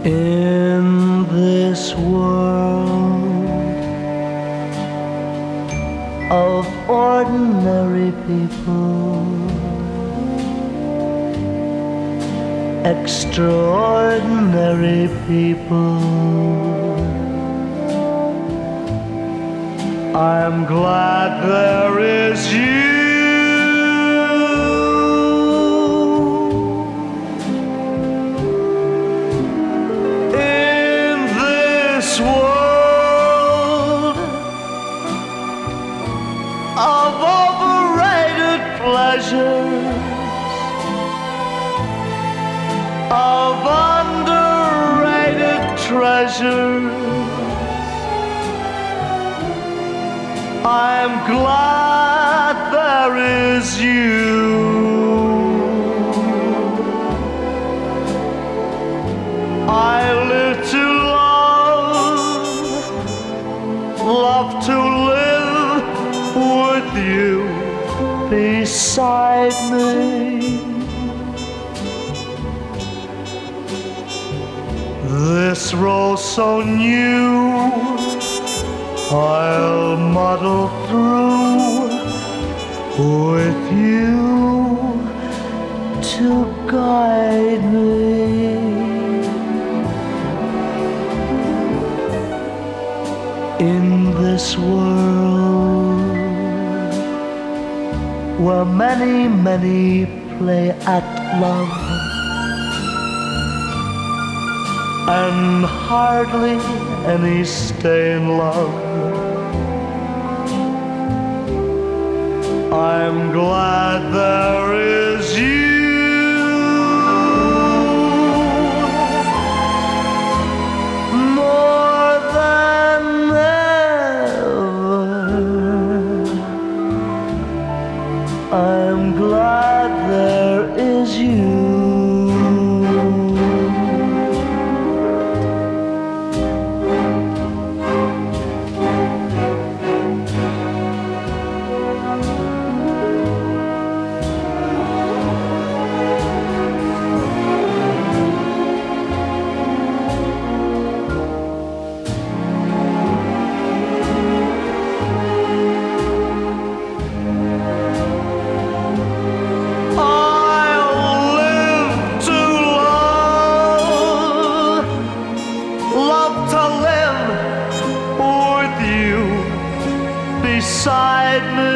In this world of ordinary people, extraordinary people, I'm glad there is you. World of overrated pleasures, of underrated treasures, I'm glad there is you. I live to love to live with you beside me. This road so new, I'll muddle through with you to guide me. In this world where many, many play at love and hardly any stay in love, I'm glad there is you. I'm glad there is you. Beside me,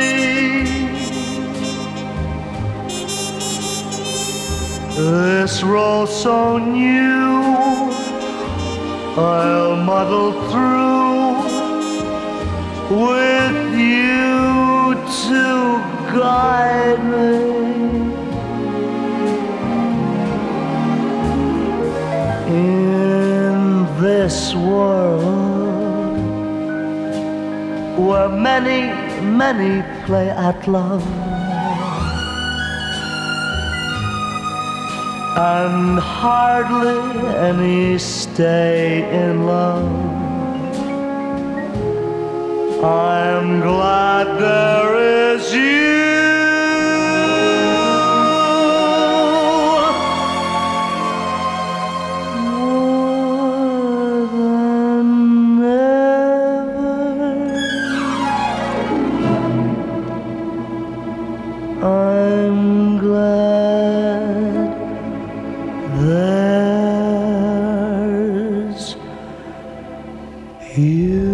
this road so new, I'll muddle through with you to guide me. In this world where many, many play at love and hardly any stay in love, I'm glad there is you. I'm glad there's you.